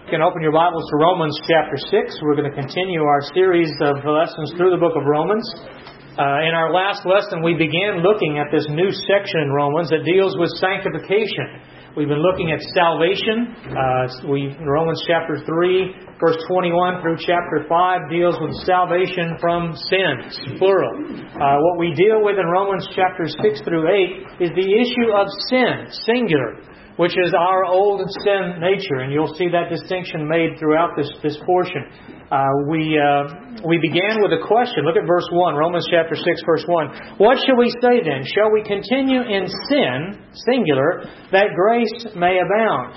You can open your Bibles to Romans chapter 6. We're going to continue our series of lessons through the book of Romans. In our last lesson, we began looking at this new section in Romans that deals with sanctification. We've been looking at salvation. Romans chapter 3, verse 21 through chapter 5 deals with salvation from sins, plural. What we deal with in Romans chapter 6 through 8 is the issue of sin, singular, which is our old sin nature, and you'll see that distinction made throughout this portion. We began with a question. Look at verse 1, Romans chapter 6, verse 1. What shall we say then? Shall we continue in sin, singular, that grace may abound?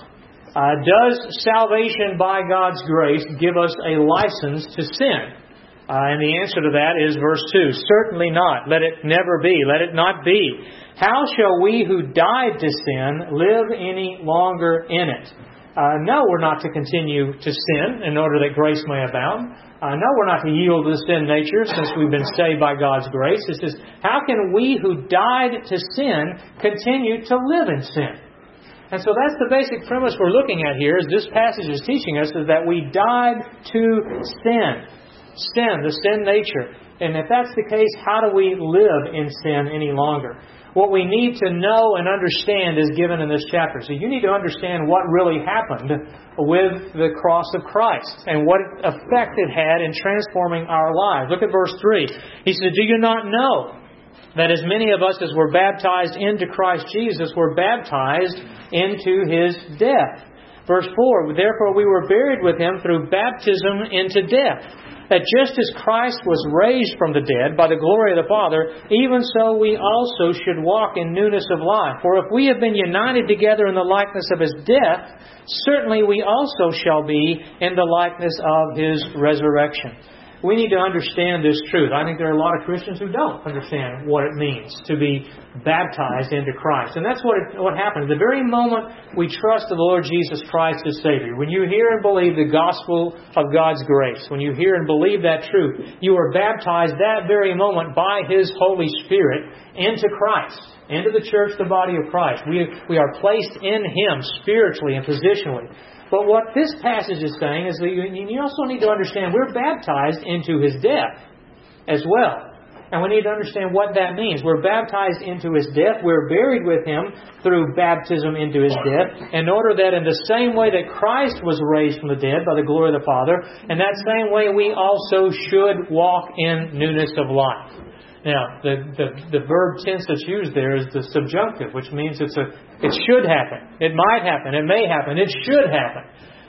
Does salvation by God's grace give us a license to sin? And the answer to that is verse 2. Certainly not. Let it never be. Let it not be. How shall we who died to sin live any longer in it? No, we're not to continue to sin in order that grace may abound. No, we're not to yield to the sin nature since we've been saved by God's grace. It says, how can we who died to sin continue to live in sin? And so that's the basic premise we're looking at here, is this passage is teaching us is that we died to sin. Sin, the sin nature. And if that's the case, how do we live in sin any longer? What we need to know and understand is given in this chapter. So you need to understand what really happened with the cross of Christ and what effect it had in transforming our lives. Look at verse 3. He said, do you not know that as many of us as were baptized into Christ Jesus were baptized into His death? Verse 4, therefore we were buried with Him through baptism into death, that just as Christ was raised from the dead by the glory of the Father, even so we also should walk in newness of life. For if we have been united together in the likeness of His death, certainly we also shall be in the likeness of His resurrection. We need to understand this truth. I think there are a lot of Christians who don't understand what it means to be baptized into Christ. And that's what happens. The very moment we trust the Lord Jesus Christ as Savior, when you hear and believe the gospel of God's grace, when you hear and believe that truth, you are baptized that very moment by His Holy Spirit into Christ, into the church, the body of Christ. We are placed in Him spiritually and positionally. But what this passage is saying is that you also need to understand we're baptized into His death as well. And we need to understand what that means. We're baptized into His death. We're buried with Him through baptism into His death, in order that in the same way that Christ was raised from the dead by the glory of the Father, in that same way we also should walk in newness of life. Now, the verb tense that's used there is the subjunctive, which means it should happen. It might happen. It may happen. It should happen.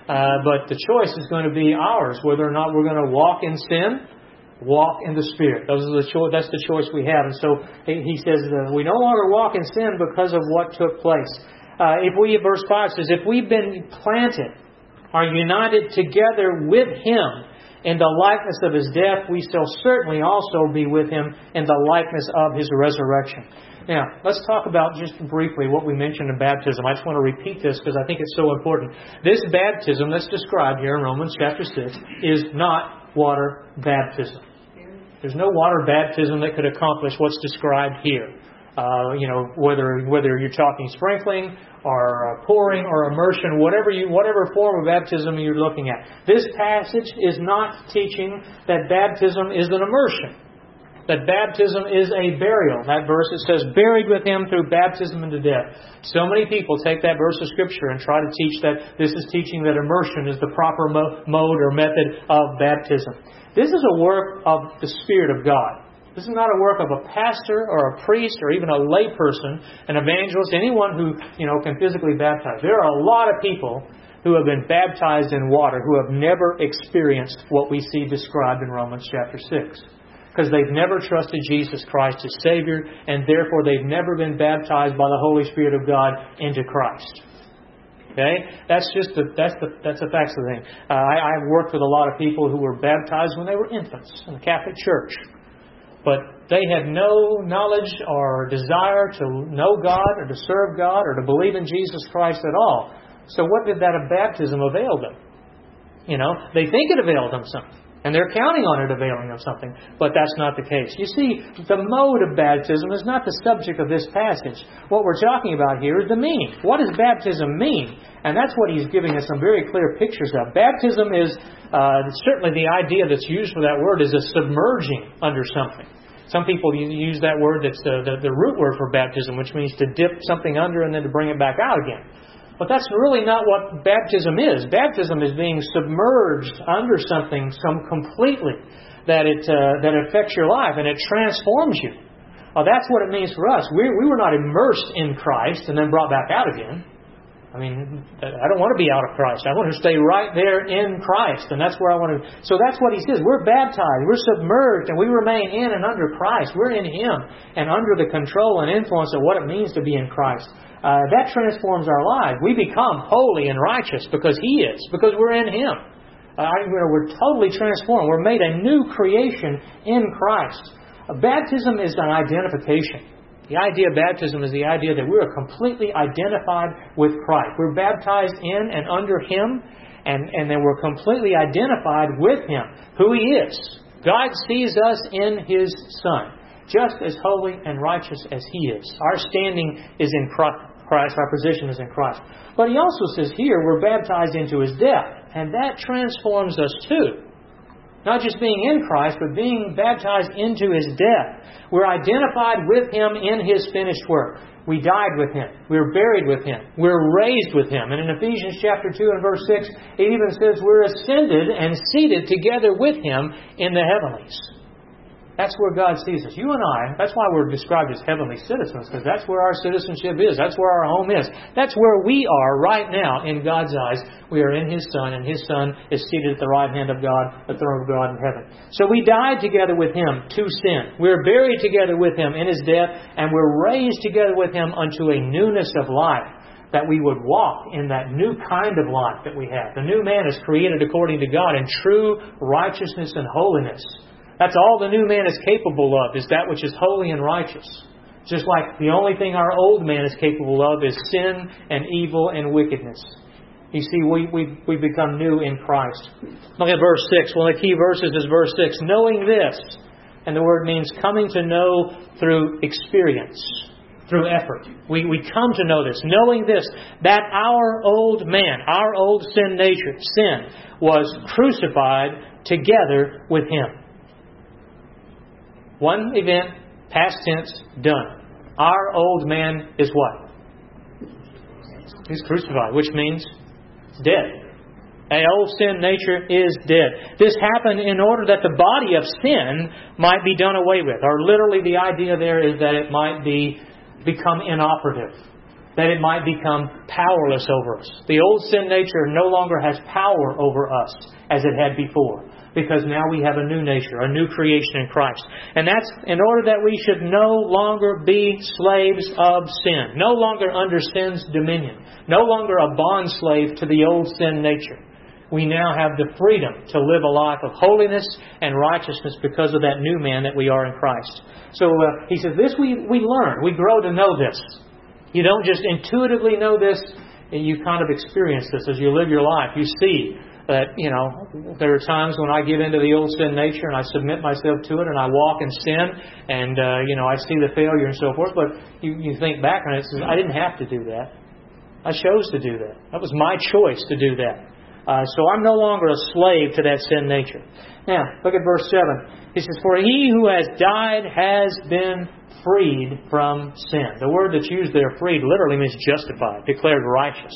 But the choice is going to be ours, whether or not we're going to walk in sin, walk in the Spirit. That's the choice we have. And so he says we no longer walk in sin because of what took place. Verse 5 says, if we've been planted, are united together with Him in the likeness of His death, we shall certainly also be with Him in the likeness of His resurrection. Now, let's talk about just briefly what we mentioned in baptism. I just want to repeat this because I think it's so important. This baptism that's described here in Romans chapter 6 is not water baptism. There's no water baptism that could accomplish what's described here. Whether you're talking sprinkling or pouring or immersion, whatever form of baptism you're looking at. This passage is not teaching that baptism is an immersion, that baptism is a burial. That verse, it says, buried with Him through baptism into death. So many people take that verse of Scripture and try to teach that this is teaching that immersion is the proper mode or method of baptism. This is a work of the Spirit of God. This is not a work of a pastor or a priest or even a lay person, an evangelist, anyone who can physically baptize. There are a lot of people who have been baptized in water who have never experienced what we see described in Romans chapter 6. Because they've never trusted Jesus Christ as Savior, and therefore they've never been baptized by the Holy Spirit of God into Christ. Okay? That's the facts of the thing. I've worked with a lot of people who were baptized when they were infants in the Catholic Church. But they had no knowledge or desire to know God or to serve God or to believe in Jesus Christ at all. So what did that baptism avail them? They think it availed them something. And they're counting on it availing them something. But that's not the case. You see, the mode of baptism is not the subject of this passage. What we're talking about here is the meaning. What does baptism mean? And that's what he's giving us some very clear pictures of. Baptism is, certainly the idea that's used for that word is a submerging under something. Some people use that word that's the root word for baptism, which means to dip something under and then to bring it back out again. But that's really not what baptism is. Baptism is being submerged under something completely that affects your life and it transforms you. Well, that's what it means for us. We were not immersed in Christ and then brought back out again. I mean, I don't want to be out of Christ. I want to stay right there in Christ, and that's where I want to. So that's what he says. We're baptized, we're submerged, and we remain in and under Christ. We're in Him and under the control and influence of what it means to be in Christ. That transforms our lives. We become holy and righteous because He is, because we're in Him. We're totally transformed. We're made a new creation in Christ. Baptism is an identification. The idea of baptism is the idea that we are completely identified with Christ. We're baptized in and under Him, and then we're completely identified with Him, who He is. God sees us in His Son, just as holy and righteous as He is. Our standing is in Christ, our position is in Christ. But He also says here we're baptized into His death, and that transforms us too. Not just being in Christ, but being baptized into His death. We're identified with Him in His finished work. We died with Him. We're buried with Him. We're raised with Him. And in Ephesians chapter 2 and verse 6, it even says we're ascended and seated together with Him in the heavenlies. That's where God sees us. You and I, that's why we're described as heavenly citizens, because that's where our citizenship is. That's where our home is. That's where we are right now in God's eyes. We are in His Son, and His Son is seated at the right hand of God, the throne of God in heaven. So we died together with Him to sin. We're buried together with Him in His death, and we're raised together with Him unto a newness of life, that we would walk in that new kind of life that we have. The new man is created according to God in true righteousness and holiness. That's all the new man is capable of, is that which is holy and righteous. Just like the only thing our old man is capable of is sin and evil and wickedness. You see, we become new in Christ. Look at verse 6. One of the key verses is verse 6. Knowing this, and the word means coming to know through experience, through effort. We come to know this. Knowing this, that our old man, our old sin nature, sin, was crucified together with Him. One event, past tense, done. Our old man is what? He's crucified, which means dead. Our old sin nature is dead. This happened in order that the body of sin might be done away with. Or literally the idea there is that it might become inoperative. That it might become powerless over us. The old sin nature no longer has power over us as it had before. Because now we have a new nature, a new creation in Christ. And that's in order that we should no longer be slaves of sin. No longer under sin's dominion. No longer a bond slave to the old sin nature. We now have the freedom to live a life of holiness and righteousness because of that new man that we are in Christ. So he says, this we learn. We grow to know this. You don't just intuitively know this. You kind of experience this as you live your life. You see that, there are times when I give into the old sin nature and I submit myself to it and I walk in sin and, I see the failure and so forth. But you think back on it and says, I didn't have to do that. I chose to do that. That was my choice to do that. So I'm no longer a slave to that sin nature. Now, look at verse 7. He says, for he who has died has been freed from sin. The word that's used there, freed, literally means justified, declared righteous.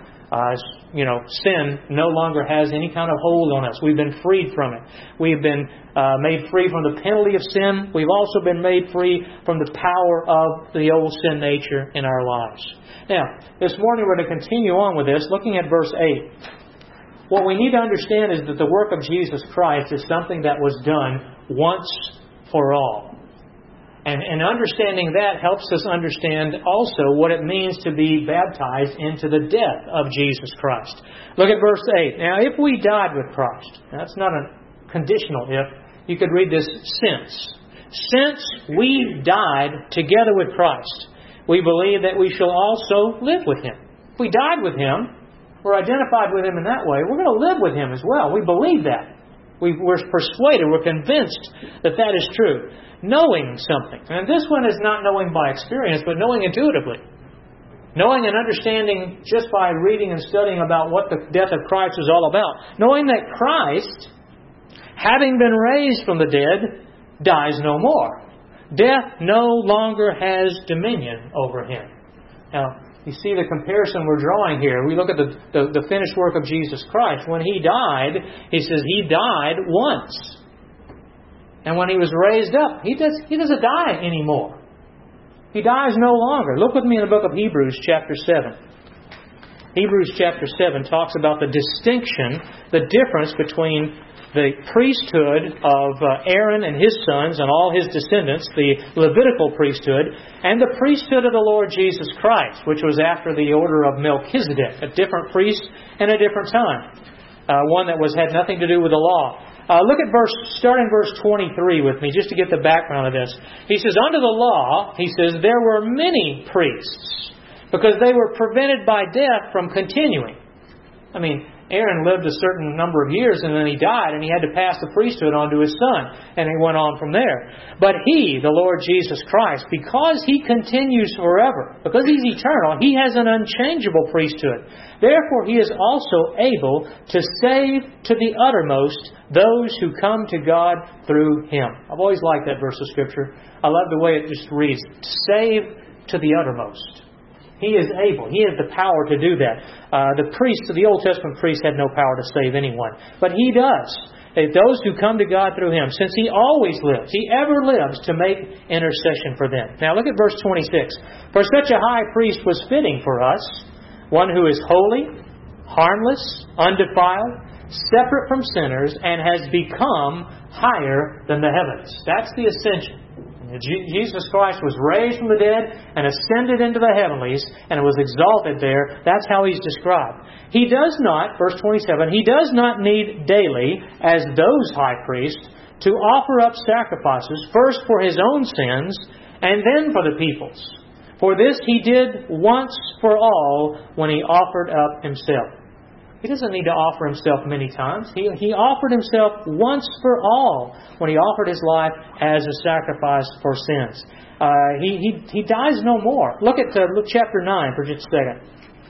Sin no longer has any kind of hold on us. We've been freed from it. We've been made free from the penalty of sin. We've also been made free from the power of the old sin nature in our lives. Now, this morning we're going to continue on with this, looking at verse 8. What we need to understand is that the work of Jesus Christ is something that was done once for all. And understanding that helps us understand also what it means to be baptized into the death of Jesus Christ. Look at verse 8. Now, if we died with Christ, that's not a conditional if. You could read this since. Since we died together with Christ, we believe that we shall also live with Him. If we died with Him, we're identified with Him in that way, we're going to live with Him as well. We believe that. We're persuaded, we're convinced that that is true. Knowing something. And this one is not knowing by experience, but knowing intuitively. Knowing and understanding just by reading and studying about what the death of Christ is all about. Knowing that Christ, having been raised from the dead, dies no more. Death no longer has dominion over Him. Now, you see the comparison we're drawing here. We look at the finished work of Jesus Christ. When He died, He says He died once. And when He was raised up, He doesn't die anymore. He dies no longer. Look with me in the book of Hebrews chapter 7. Hebrews chapter 7 talks about the distinction, the difference between the priesthood of Aaron and his sons and all his descendants, the Levitical priesthood, and the priesthood of the Lord Jesus Christ, which was after the order of Melchizedek, a different priest and a different time. One that had nothing to do with the law. Look at starting verse 23 with me, just to get the background of this. He says, under the law, he says, there were many priests, because they were prevented by death from continuing. I mean, Aaron lived a certain number of years and then he died, and he had to pass the priesthood on to his son, and he went on from there. But He, the Lord Jesus Christ, because He continues forever, because He's eternal, He has an unchangeable priesthood. Therefore He is also able to save to the uttermost those who come to God through Him. I've always liked that verse of Scripture. I love the way it just reads, to save to the uttermost. He is able. He has the power to do that. The Old Testament priests had no power to save anyone. But He does. Those who come to God through Him, since He always lives, He ever lives to make intercession for them. Now look at verse 26. For such a high priest was fitting for us, one who is holy, harmless, undefiled, separate from sinners, and has become higher than the heavens. That's the ascension. Jesus Christ was raised from the dead and ascended into the heavenlies and was exalted there. That's how He's described. He does not, verse 27, He does not need daily, as those high priests, to offer up sacrifices, first for His own sins and then for the people's. For this He did once for all when He offered up Himself. He doesn't need to offer Himself many times. He offered Himself once for all when He offered His life as a sacrifice for sins. He dies no more. Look at Luke chapter 9 for just a second.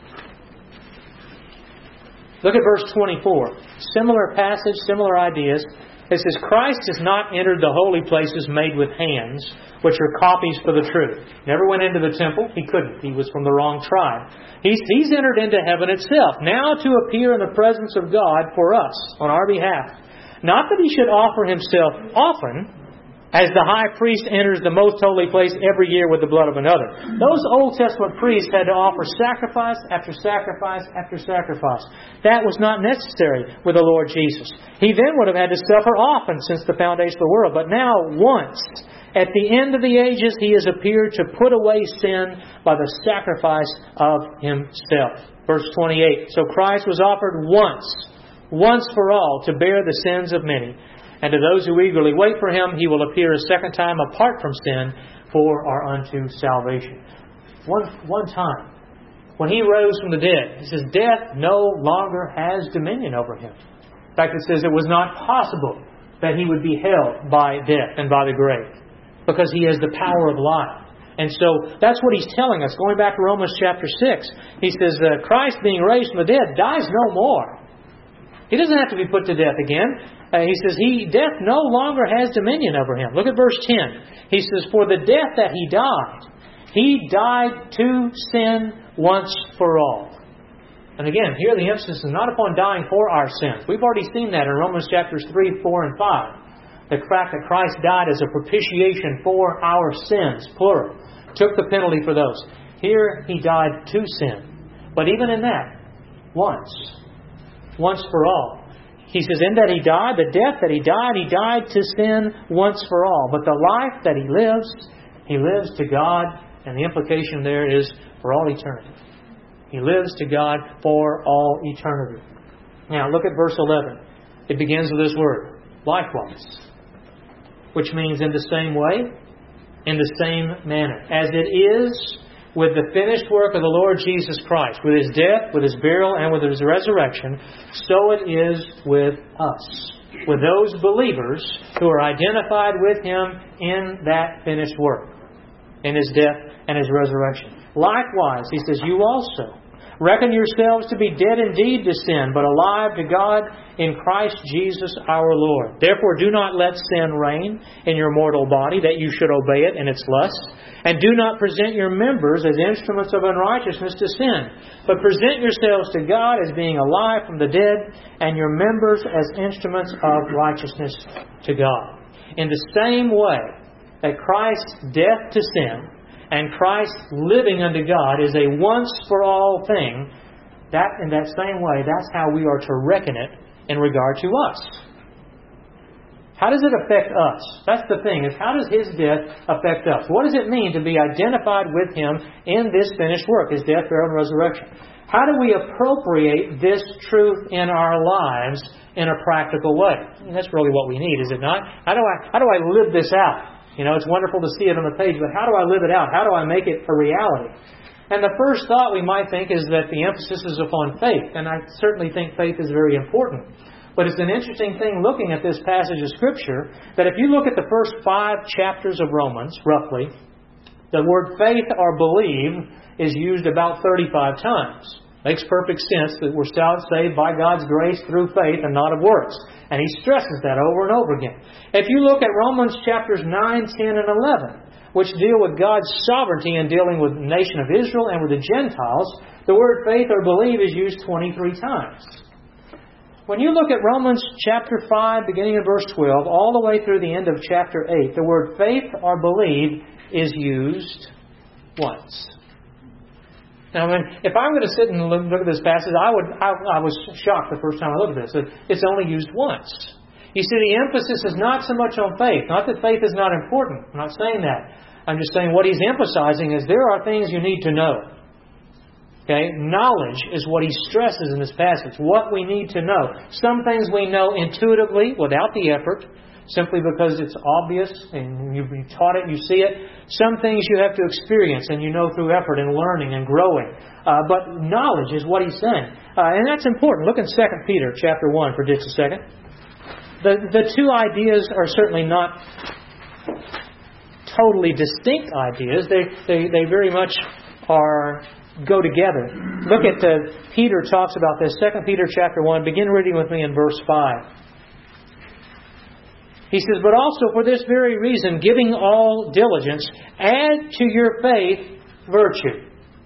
Look at verse 24. Similar passage, similar ideas. It says, Christ has not entered the holy places made with hands, which are copies for the truth. Never went into the temple. He couldn't. He was from the wrong tribe. He's entered into heaven itself, now to appear in the presence of God for us, on our behalf. Not that He should offer Himself often, as the high priest enters the most holy place every year with the blood of another. Those Old Testament priests had to offer sacrifice after sacrifice after sacrifice. That was not necessary with the Lord Jesus. He then would have had to suffer often since the foundation of the world. But now, once, at the end of the ages, He has appeared to put away sin by the sacrifice of Himself. Verse 28. So Christ was offered once for all, to bear the sins of many. And to those who eagerly wait for Him, He will appear a second time apart from sin for or unto salvation. One time, when He rose from the dead, He says, death no longer has dominion over Him. In fact, it says it was not possible that He would be held by death and by the grave, because He has the power of life. And so that's what He's telling us. Going back to Romans chapter 6, He says, Christ being raised from the dead dies no more. He doesn't have to be put to death again. He says, death no longer has dominion over Him. Look at verse 10. He says, for the death that He died to sin once for all. And again, here the emphasis is not upon dying for our sins. We've already seen that in Romans chapters 3, 4, and 5. The fact that Christ died as a propitiation for our sins, plural. Took the penalty for those. Here He died to sin. But even in that, once for all. He says, in that He died, the death that He died to sin once for all. But the life that He lives to God, and the implication there is for all eternity. He lives to God for all eternity. Now, look at verse 11. It begins with this word, likewise, which means in the same way, in the same manner. As it is with the finished work of the Lord Jesus Christ, with His death, with His burial, and with His resurrection, so it is with us, with those believers who are identified with Him in that finished work, in His death and His resurrection. Likewise, he says, you also reckon yourselves to be dead indeed to sin, but alive to God in Christ Jesus our Lord. Therefore do not let sin reign in your mortal body, that you should obey it in its lusts. And do not present your members as instruments of unrighteousness to sin, but present yourselves to God as being alive from the dead, and your members as instruments of righteousness to God. In the same way that Christ's death to sin and Christ living unto God is a once-for-all thing, that in that same way, that's how we are to reckon it in regard to us. How does it affect us? That's the thing, is how does His death affect us? What does it mean to be identified with Him in this finished work, His death, burial, and resurrection? How do we appropriate this truth in our lives in a practical way? And that's really what we need, is it not? How do I live this out? You know, it's wonderful to see it on the page, but how do I live it out? How do I make it a reality? And the first thought we might think is that the emphasis is upon faith, and I certainly think faith is very important. But it's an interesting thing looking at this passage of Scripture that if you look at the first 5 chapters of Romans, roughly, the word faith or believe is used about 35 times. Makes perfect sense that we're saved by God's grace through faith and not of works. And he stresses that over and over again. If you look at Romans chapters 9, 10, and 11, which deal with God's sovereignty in dealing with the nation of Israel and with the Gentiles, the word faith or believe is used 23 times. When you look at Romans chapter 5, beginning in verse 12, all the way through the end of chapter 8, the word faith or believe is used once. Now, if I'm going to sit and look at this passage, I was shocked the first time I looked at this. It's only used once. You see, the emphasis is not so much on faith. Not that faith is not important. I'm not saying that. I'm just saying what he's emphasizing is there are things you need to know. Okay? Knowledge is what he stresses in this passage. What we need to know. Some things we know intuitively without the effort, simply because it's obvious and you've been taught it, you see it. Some things you have to experience and you know through effort and learning and growing. But knowledge is what he's saying. And that's important. Look in 2 Peter chapter 1 for just a second. The two ideas are certainly not totally distinct ideas. They very much go together. Look at Peter talks about this. 2 Peter chapter 1. Begin reading with me in verse 5. He says, but also for this very reason, giving all diligence, add to your faith virtue.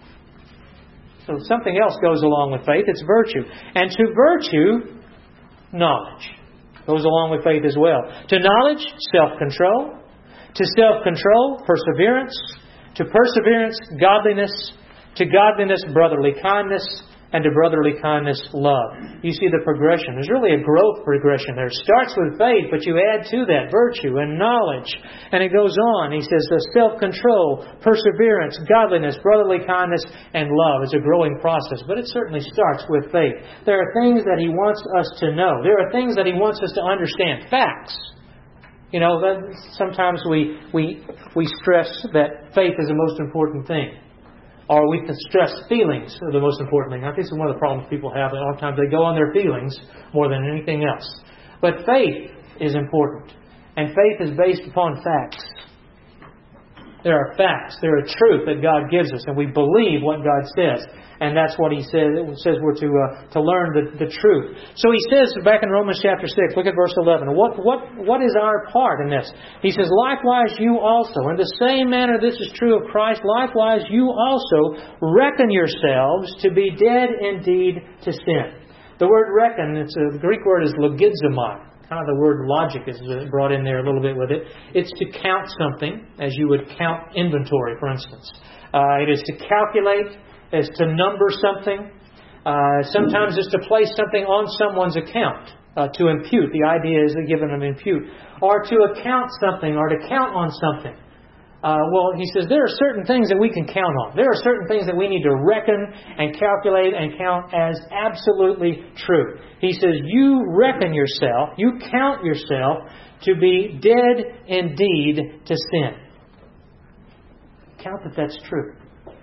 So something else goes along with faith. It's virtue. And to virtue, knowledge. Goes along with faith as well. To knowledge, self-control. To self-control, perseverance. To perseverance, godliness. To godliness, brotherly kindness. And to brotherly kindness, love. You see the progression. There's really a growth progression there. It starts with faith, but you add to that virtue and knowledge. And it goes on. He says self-control, perseverance, godliness, brotherly kindness, and love. It's a growing process, but it certainly starts with faith. There are things that he wants us to know. There are things that he wants us to understand. Facts. You know, sometimes we stress that faith is the most important thing. Or we can stress feelings are the most important thing. I think it's one of the problems people have. A lot of times they go on their feelings more than anything else. But faith is important. And faith is based upon facts. There are facts. There are truth that God gives us. And we believe what God says. And that's what he says. It says we're to learn the truth. So he says back in Romans chapter 6, look at verse 11. What is our part in this? He says, likewise you also, in the same manner this is true of Christ, likewise you also reckon yourselves to be dead indeed to sin. The word reckon, the Greek word is logizomai. Kind of the word logic is brought in there a little bit with it. It's to count something, as you would count inventory, for instance. It is to calculate. Is to number something. Sometimes it's to place something on someone's account. To impute. The idea is to give them an impute. Or to account something or to count on something. Well, he says there are certain things that we can count on. There are certain things that we need to reckon and calculate and count as absolutely true. He says you reckon yourself, you count yourself to be dead indeed to sin. Count that that's true.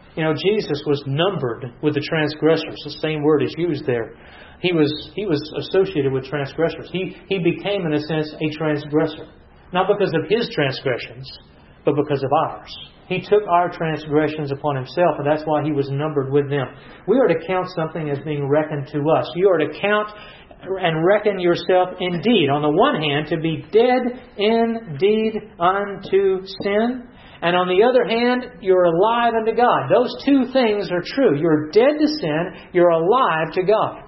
Jesus was numbered with the transgressors. The same word is used there. He was associated with transgressors. He became, in a sense, a transgressor. Not because of His transgressions, but because of ours. He took our transgressions upon Himself, and that's why He was numbered with them. We are to count something as being reckoned to us. You are to count and reckon yourself indeed, on the one hand, to be dead indeed unto sin, and on the other hand, you're alive unto God. Those two things are true. You're dead to sin, you're alive to God.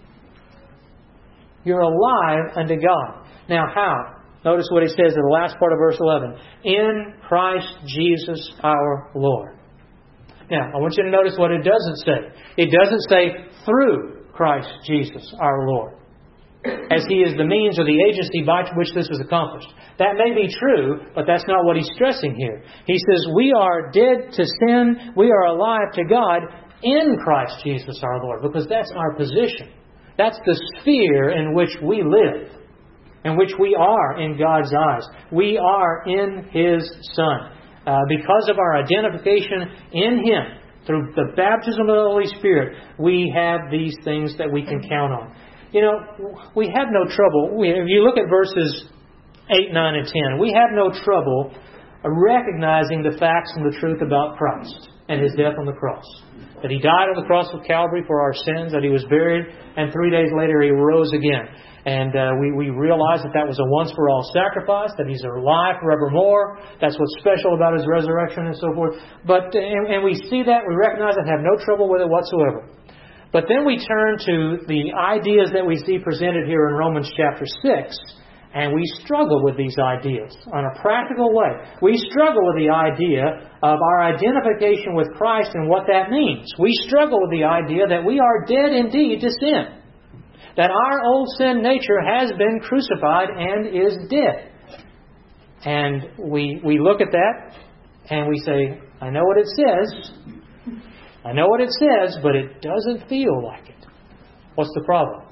You're alive unto God. Now how? Notice what He says in the last part of verse 11. In Christ Jesus our Lord. Now, I want you to notice what it doesn't say. It doesn't say through Christ Jesus our Lord, as He is the means or the agency by which this was accomplished. That may be true, but that's not what He's stressing here. He says we are dead to sin, we are alive to God in Christ Jesus our Lord, because that's our position. That's the sphere in which we live, in which we are in God's eyes. We are in His Son. Because of our identification in Him, through the baptism of the Holy Spirit, we have these things that we can count on. We have no trouble. If you look at verses 8, 9, and 10, we have no trouble recognizing the facts and the truth about Christ and His death on the cross. That He died on the cross of Calvary for our sins, that He was buried, and 3 days later He rose again. And we realize that was a once-for-all sacrifice, that He's alive forevermore. That's what's special about His resurrection and so forth. And we see that, we recognize it, have no trouble with it whatsoever. But then we turn to the ideas that we see presented here in Romans chapter 6, and we struggle with these ideas on a practical way. We struggle with the idea of our identification with Christ and what that means. We struggle with the idea that we are dead indeed to sin. That our old sin nature has been crucified and is dead. And we look at that and we say, I know what it says. I know what it says, but it doesn't feel like it. What's the problem?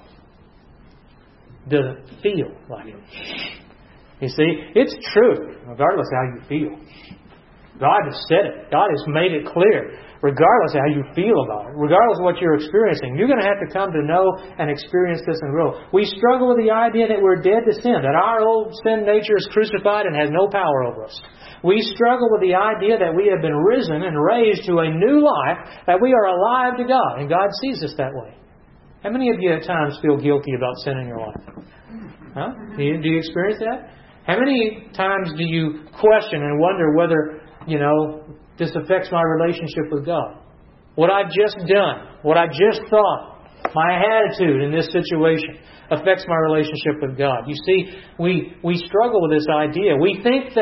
Doesn't feel like it. You see, it's true, regardless of how you feel. God has said it. God has made it clear. Regardless of how you feel about it, regardless of what you're experiencing, you're going to have to come to know and experience this and grow. We struggle with the idea that we're dead to sin, that our old sin nature is crucified and has no power over us. We struggle with the idea that we have been risen and raised to a new life, that we are alive to God, and God sees us that way. How many of you at times feel guilty about sin in your life? Huh? Do you experience that? How many times do you question and wonder whether, this affects my relationship with God? What I've just done, what I've just thought, my attitude in this situation affects my relationship with God. You see, we struggle with this idea. We think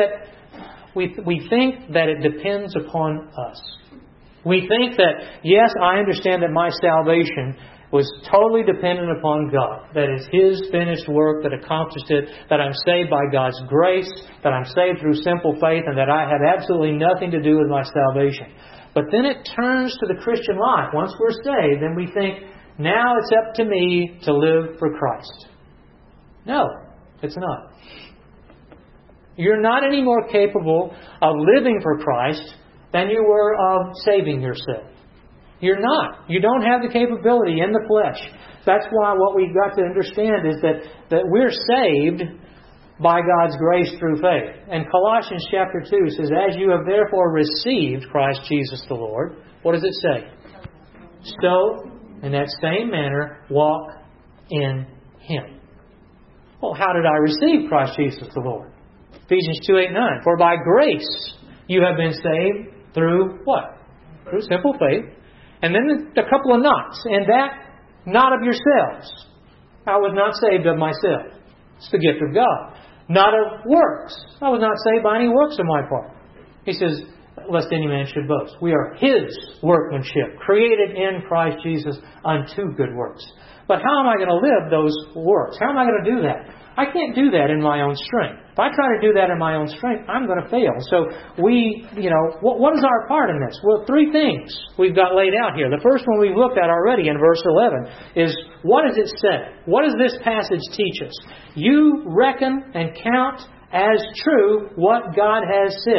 that it depends upon us. We think that, yes, I understand that my salvation was totally dependent upon God. That it's His finished work that accomplished it, that I'm saved by God's grace, that I'm saved through simple faith, and that I have absolutely nothing to do with my salvation. But then it turns to the Christian life. Once we're saved, then we think, now it's up to me to live for Christ. No, it's not. You're not any more capable of living for Christ than you were of saving yourself. You're not. You don't have the capability in the flesh. That's why what we've got to understand is that we're saved by God's grace through faith. And Colossians chapter 2 says, as you have therefore received Christ Jesus the Lord, what does it say? So, in that same manner, walk in Him. Well, how did I receive Christ Jesus the Lord? Ephesians 2:8-9. For by grace you have been saved through what? Through simple faith. And then a couple of knots. And that, not of yourselves. I was not saved of myself. It's the gift of God. Not of works. I was not saved by any works on my part. He says, lest any man should boast. We are His workmanship, created in Christ Jesus unto good works. But how am I going to live those works? How am I going to do that? I can't do that in my own strength. If I try to do that in my own strength, I'm going to fail. So what is our part in this? Well, three things we've got laid out here. The first one we've looked at already in verse 11 is, what does it say? What does this passage teach us? You reckon and count as true what God has said.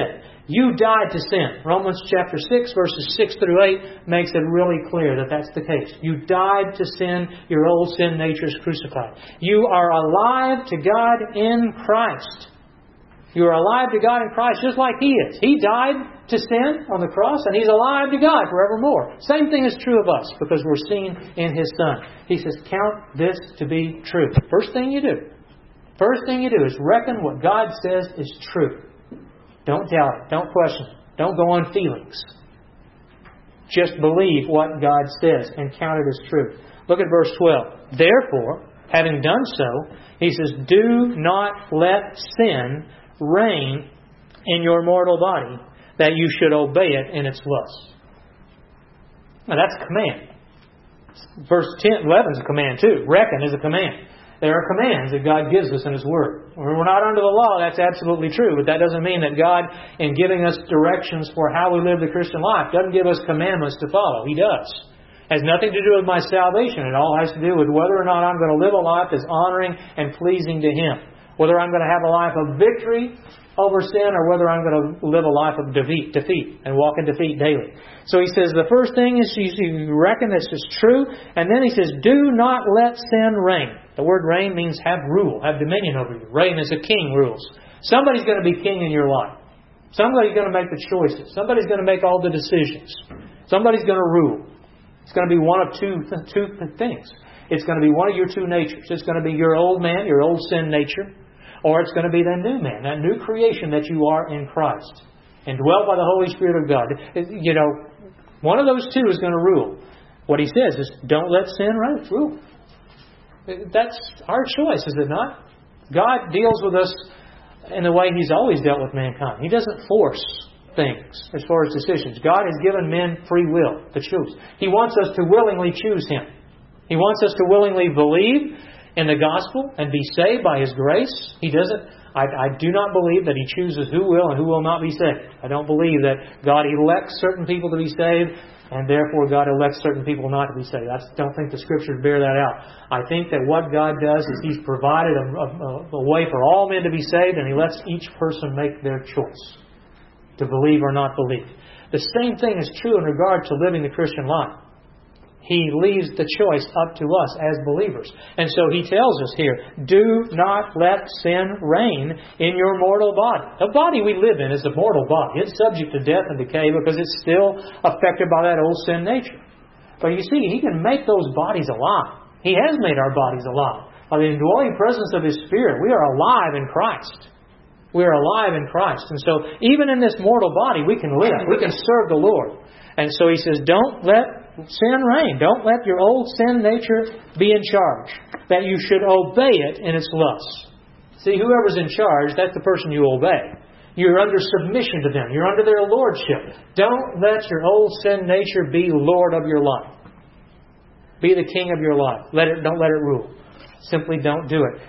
You died to sin. Romans chapter 6, verses 6 through 8 makes it really clear that that's the case. You died to sin. Your old sin nature is crucified. You are alive to God in Christ. You are alive to God in Christ just like He is. He died to sin on the cross, and He's alive to God forevermore. Same thing is true of us because we're seen in His Son. He says, count this to be true. First thing you do is reckon what God says is true. Don't doubt it. Don't question it. Don't go on feelings. Just believe what God says and count it as true. Look at verse 12. Therefore, having done so, He says, do not let sin reign in your mortal body, that you should obey it in its lusts. Now that's a command. Verse 11 is a command too. Reckon is a command. There are commands that God gives us in His Word. When we're not under the law, that's absolutely true. But that doesn't mean that God, in giving us directions for how we live the Christian life, doesn't give us commandments to follow. He does. It has nothing to do with my salvation. It all has to do with whether or not I'm going to live a life that's honoring and pleasing to Him. Whether I'm going to have a life of victory over sin or whether I'm going to live a life of defeat and walk in defeat daily. So he says the first thing is you reckon this is true. And then he says, do not let sin reign. The word reign means have rule, have dominion over you. Reign is a king rules. Somebody's going to be king in your life. Somebody's going to make the choices. Somebody's going to make all the decisions. Somebody's going to rule. It's going to be one of two things. It's going to be one of your two natures. It's going to be your old man, your old sin nature. Or it's going to be that new man, that new creation that you are in Christ. And dwelt by the Holy Spirit of God. You know, one of those two is going to rule. What he says is, don't let sin rule. That's our choice, is it not? God deals with us in the way He's always dealt with mankind. He doesn't force things as far as decisions. God has given men free will to choose. He wants us to willingly choose Him. He wants us to willingly believe in the gospel and be saved by His grace. He doesn't. I do not believe that He chooses who will and who will not be saved. I don't believe that God elects certain people to be saved and therefore God elects certain people not to be saved. I don't think the Scriptures bear that out. I think that what God does is He's provided a way for all men to be saved, and He lets each person make their choice to believe or not believe. The same thing is true in regard to living the Christian life. He leaves the choice up to us as believers. And so He tells us here, do not let sin reign in your mortal body. The body we live in is a mortal body. It's subject to death and decay because it's still affected by that old sin nature. But you see, He can make those bodies alive. He has made our bodies alive. By the indwelling presence of His Spirit, we are alive in Christ. We are alive in Christ. And so even in this mortal body, we can live. We can serve the Lord. And so He says, don't let sin reign. Don't let your old sin nature be in charge. That you should obey it in its lusts. See, whoever's in charge, that's the person you obey. You're under submission to them. You're under their lordship. Don't let your old sin nature be Lord of your life. Be the king of your life. Don't let it rule. Simply don't do it.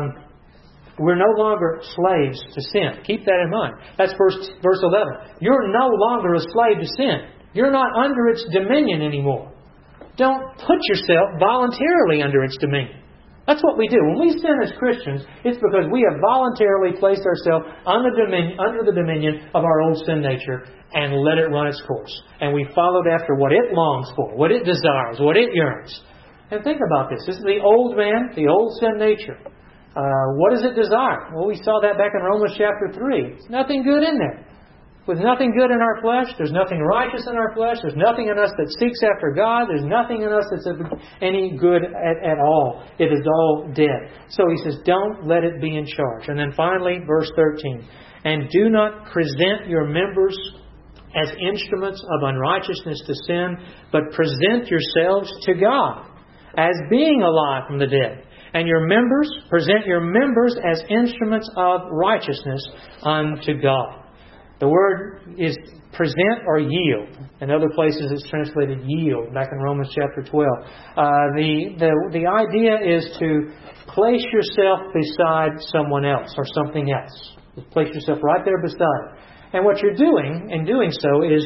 We're no longer slaves to sin. Keep that in mind. That's verse 11. You're no longer a slave to sin. You're not under its dominion anymore. Don't put yourself voluntarily under its dominion. That's what we do. When we sin as Christians, it's because we have voluntarily placed ourselves under the dominion of our old sin nature and let it run its course. And we followed after what it longs for, what it desires, what it yearns. And think about this. This is the old man, the old sin nature. What does it desire? Well, we saw that back in Romans chapter 3. There's nothing good in there. With nothing good in our flesh, there's nothing righteous in our flesh, there's nothing in us that seeks after God, there's nothing in us that's any good at all. It is all dead. So he says, don't let it be in charge. And then finally, verse 13. And do not present your members as instruments of unrighteousness to sin, but present yourselves to God as being alive from the dead. And present your members as instruments of righteousness unto God. The word is present or yield. In other places it's translated yield, back in Romans chapter 12. The idea is to place yourself beside someone else or something else. Just place yourself right there beside it. And what you're doing in doing so is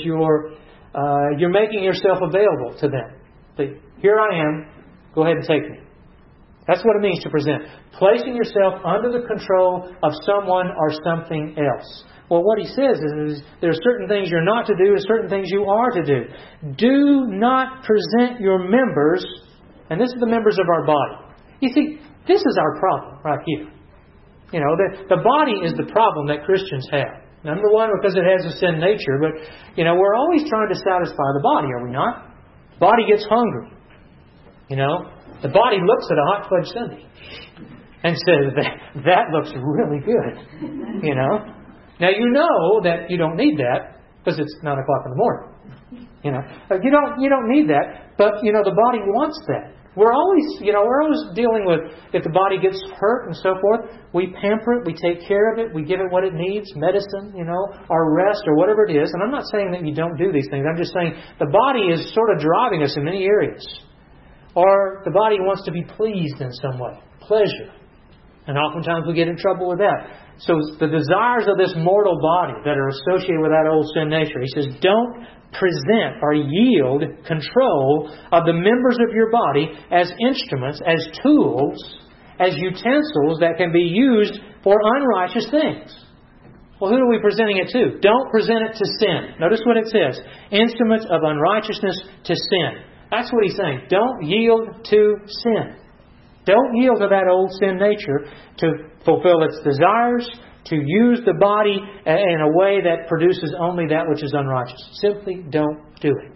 you're making yourself available to them. Here I am, go ahead and take me. That's what it means to present. Placing yourself under the control of someone or something else. Well, what he says is there are certain things you're not to do and certain things you are to do. Do not present your members, and this is the members of our body. You see, this is our problem right here. You know, the body is the problem that Christians have. Number one, because it has a sin nature, but, you know, we're always trying to satisfy the body, are we not? The body gets hungry. You know, the body looks at a hot fudge sundae and says, that looks really good. You know? Now, you know that you don't need that because it's 9 o'clock in the morning. You know, you don't need that, but, you know, the body wants that. We're always dealing with, if the body gets hurt and so forth, we pamper it, we take care of it, we give it what it needs, medicine, you know, or rest or whatever it is. And I'm not saying that you don't do these things. I'm just saying the body is sort of driving us in many areas. Or the body wants to be pleased in some way, pleasure. And oftentimes we get in trouble with that. So the desires of this mortal body that are associated with that old sin nature, he says, don't present or yield control of the members of your body as instruments, as tools, as utensils that can be used for unrighteous things. Well, who are we presenting it to? Don't present it to sin. Notice what it says. Instruments of unrighteousness to sin. That's what he's saying. Don't yield to sin. Don't yield to that old sin nature to fulfill its desires, to use the body in a way that produces only that which is unrighteous. Simply don't do it.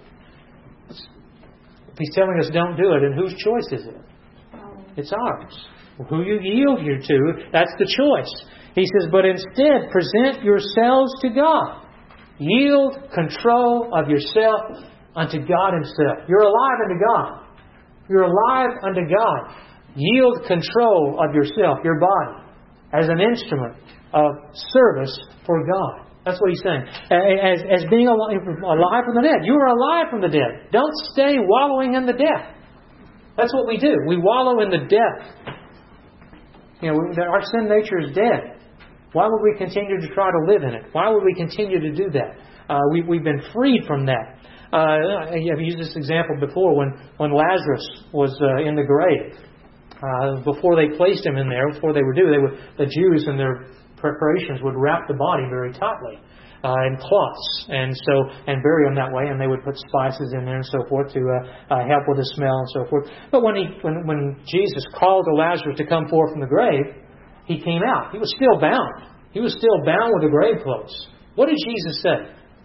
If he's telling us don't do it, and whose choice is it? It's ours. Who you yield here to, that's the choice. He says, but instead present yourselves to God. Yield control of yourself unto God Himself. You're alive unto God. You're alive unto God. Yield control of yourself, your body, as an instrument of service for God. That's what he's saying. As being alive from the dead. You are alive from the dead. Don't stay wallowing in the death. That's what we do. We wallow in the death. You know, our sin nature is dead. Why would we continue to try to live in it? Why would we continue to do that? We've been freed from that. I've used this example before when Lazarus was in the grave. Before they placed him in there, before they would do, the Jews in their preparations would wrap the body very tightly in cloths, and bury him that way. And they would put spices in there and so forth to help with the smell and so forth. But when Jesus called to Lazarus to come forth from the grave, he came out. He was still bound. He was still bound with the grave clothes. What did Jesus say?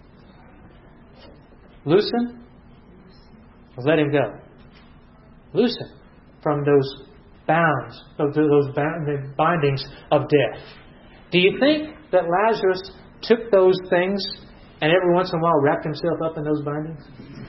Loosen, or let him go. Loosen from those bounds, those bindings of death. Do you think that Lazarus took those things and every once in a while wrapped himself up in those bindings?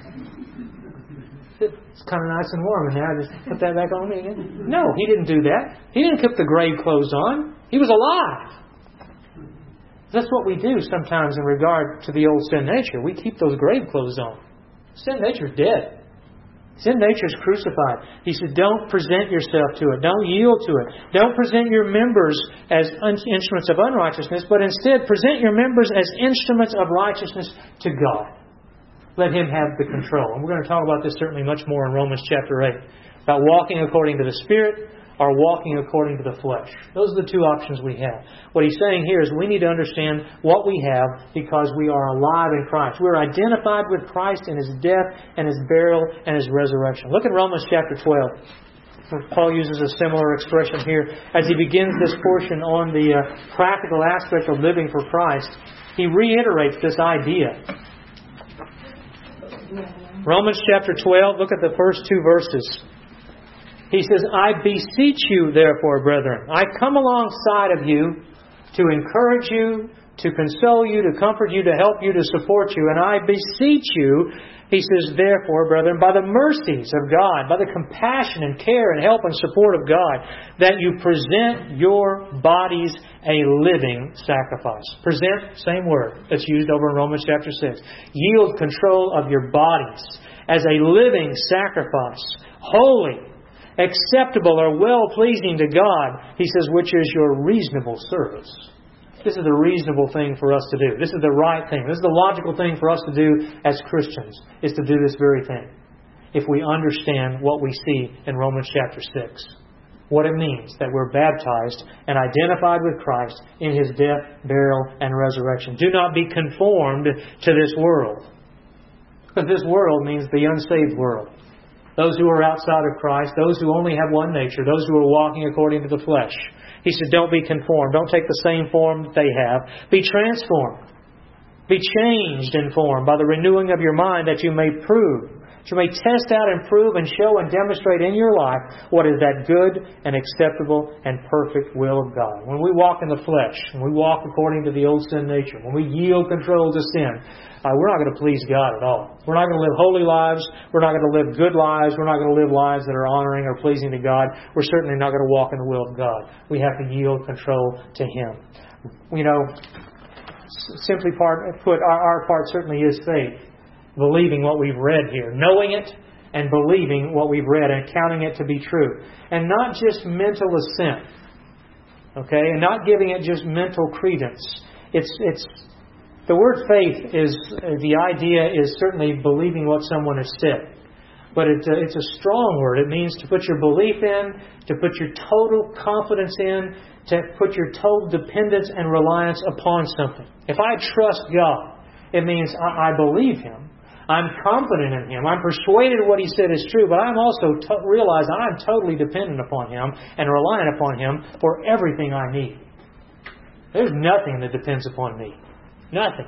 It's kind of nice and warm in there. I just put that back on me again. No, he didn't do that. He didn't keep the grave clothes on. He was alive. That's what we do sometimes in regard to the old sin nature. We keep those grave clothes on. Sin nature is dead. Sin nature is crucified. He said, don't present yourself to it. Don't yield to it. Don't present your members as instruments of unrighteousness, but instead present your members as instruments of righteousness to God. Let Him have the control. And we're going to talk about this certainly much more in Romans chapter 8. About walking according to the Spirit or walking according to the flesh. Those are the two options we have. What he's saying here is we need to understand what we have because we are alive in Christ. We're identified with Christ in His death and His burial and His resurrection. Look at Romans chapter 12. Paul uses a similar expression here as he begins this portion on the practical aspect of living for Christ. He reiterates this idea. Romans chapter 12, look at the first two verses. He says, I beseech you, therefore, brethren, I come alongside of you to encourage you, to console you, to comfort you, to help you, to support you. And I beseech you, he says, therefore, brethren, by the mercies of God, by the compassion and care and help and support of God, that you present your bodies a living sacrifice. Present, same word that's used over in Romans chapter 6. Yield control of your bodies as a living sacrifice, holy, acceptable or well-pleasing to God, he says, which is your reasonable service. This is the reasonable thing for us to do. This is the right thing. This is the logical thing for us to do as Christians, is to do this very thing. If we understand what we see in Romans chapter 6. what it means that we're baptized and identified with Christ in His death, burial, and resurrection. Do not be conformed to this world. Because this world means the unsaved world. Those who are outside of Christ, those who only have one nature, those who are walking according to the flesh. He said, don't be conformed. Don't take the same form that they have. Be transformed. Be changed in form by the renewing of your mind, that you may prove, that you may test out and prove and show and demonstrate in your life what is that good and acceptable and perfect will of God. When we walk in the flesh, when we walk according to the old sin nature, when we yield control to sin, we're not going to please God at all. We're not going to live holy lives. We're not going to live good lives. We're not going to live lives that are honoring or pleasing to God. We're certainly not going to walk in the will of God. We have to yield control to Him. You know, simply put, our part certainly is faith. Believing what we've read here. Knowing it and believing what we've read and counting it to be true. And not just mental assent. Okay? And not giving it just mental credence. It's the word faith is, the idea is certainly believing what someone has said. But it's a strong word. It means to put your belief in, to put your total confidence in, to put your total dependence and reliance upon something. If I trust God, it means I believe Him. I'm confident in Him. I'm persuaded what He said is true, but I'm also realize I'm totally dependent upon Him and reliant upon Him for everything I need. There's nothing that depends upon me. Nothing.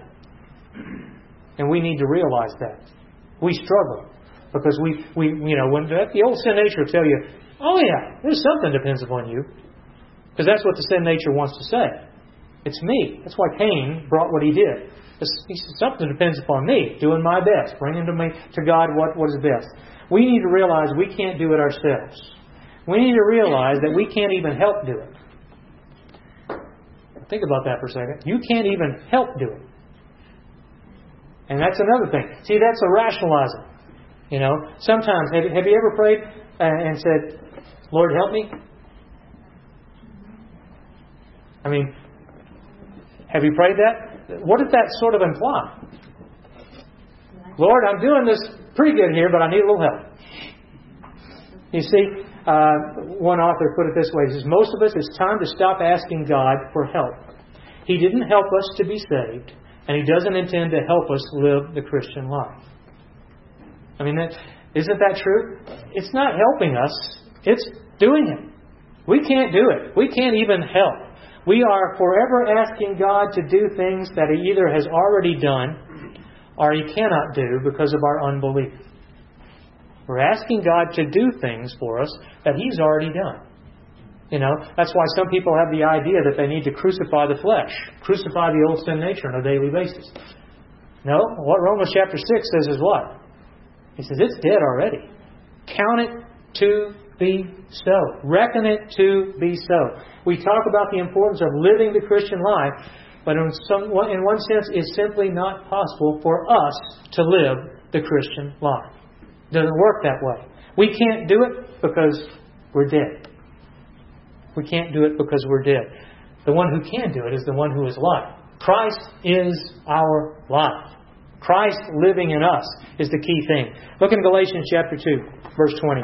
And we need to realize that. We struggle. Because when the old sin nature will tell you, oh yeah, there's something that depends upon you. Because that's what the sin nature wants to say. It's me. That's why Cain brought what he did. He said, something depends upon me, doing my best, bringing to God what is best. We need to realize we can't do it ourselves. We need to realize that we can't even help do it. Think about that for a second. You can't even help do it. And that's another thing. See, that's a rationalizing. You know, sometimes, have you ever prayed and said, Lord, help me? I mean, have you prayed that? What does that sort of imply? Lord, I'm doing this pretty good here, but I need a little help. You see, one author put it this way. He says, most of us, it's time to stop asking God for help. He didn't help us to be saved, and He doesn't intend to help us live the Christian life. I mean, isn't that true? It's not helping us. It's doing it. We can't do it. We can't even help. We are forever asking God to do things that He either has already done or He cannot do because of our unbelief. We're asking God to do things for us that He's already done. You know, that's why some people have the idea that they need to crucify the flesh, crucify the old sin nature on a daily basis. No, what Romans chapter 6 says is what? He says it's dead already. Count it to be so. Reckon it to be so. We talk about the importance of living the Christian life, but in one sense, it's simply not possible for us to live the Christian life. It doesn't work that way. We can't do it because we're dead. We can't do it because we're dead. The one who can do it is the one who is life. Christ is our life. Christ living in us is the key thing. Look in Galatians chapter 2, verse 20.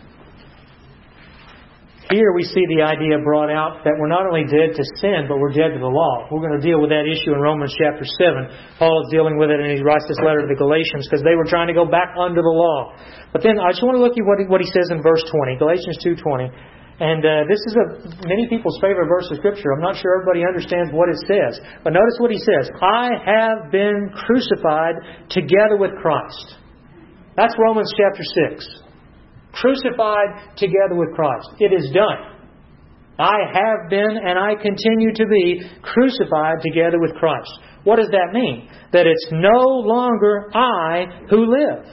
Here we see the idea brought out that we're not only dead to sin, but we're dead to the law. We're going to deal with that issue in Romans chapter 7. Paul is dealing with it, and he writes this letter to the Galatians because they were trying to go back under the law. But then I just want to look at what he says in verse 20, Galatians 2:20. And this is many people's favorite verse of Scripture. I'm not sure everybody understands what it says. But notice what he says. I have been crucified together with Christ. That's Romans chapter 6. Crucified together with Christ. It is done. I have been and I continue to be crucified together with Christ. What does that mean? That it's no longer I who live.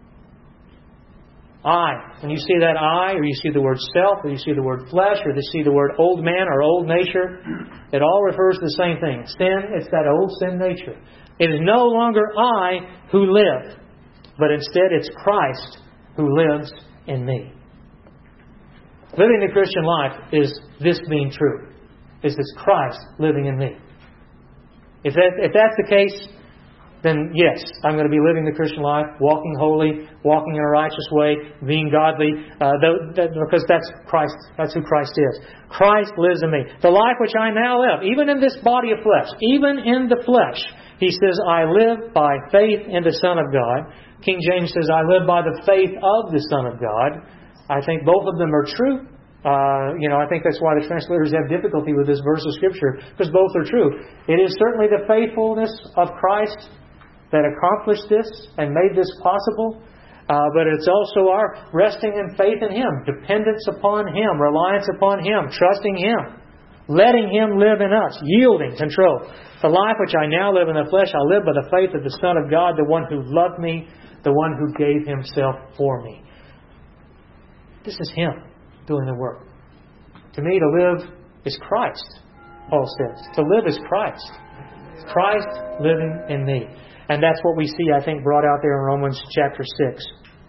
I. When you see that I, or you see the word self, or you see the word flesh, or you see the word old man or old nature, it all refers to the same thing. Sin, it's that old sin nature. It is no longer I who live, but instead it's Christ who lives in me. Living the Christian life is this being true. Is this Christ living in me. If that's the case, then yes, I'm going to be living the Christian life, walking holy, walking in a righteous way, being godly, because that's Christ. That's who Christ is. Christ lives in me. The life which I now live, even in this body of flesh, even in the flesh, he says, I live by faith in the Son of God. King James says, I live by the faith of the Son of God. I think both of them are true. I think that's why the translators have difficulty with this verse of Scripture, because both are true. It is certainly the faithfulness of Christ that accomplished this and made this possible, but it's also our resting in faith in Him, dependence upon Him, reliance upon Him, trusting Him, letting Him live in us, yielding control. The life which I now live in the flesh, I live by the faith of the Son of God, the one who loved me, the one who gave Himself for me. This is Him doing the work. To me, to live is Christ, Paul says. To live is Christ. Christ living in me. And that's what we see, I think, brought out there in Romans chapter 6.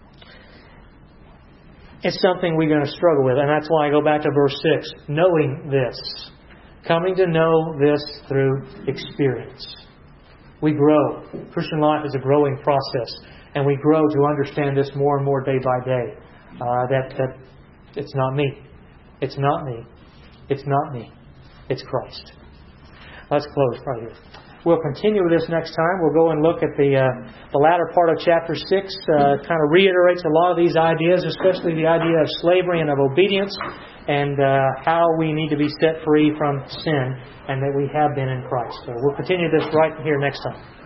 It's something we're going to struggle with. And that's why I go back to verse 6. Knowing this. Coming to know this through experience. We grow. Christian life is a growing process. And we grow to understand this more and more day by day. That it's not me. It's not me. It's not me. It's Christ. Let's close right here. We'll continue with this next time. We'll go and look at the latter part of chapter 6. Kind of reiterates a lot of these ideas, especially the idea of slavery and of obedience, and how we need to be set free from sin, and that we have been in Christ. So we'll continue this right here next time.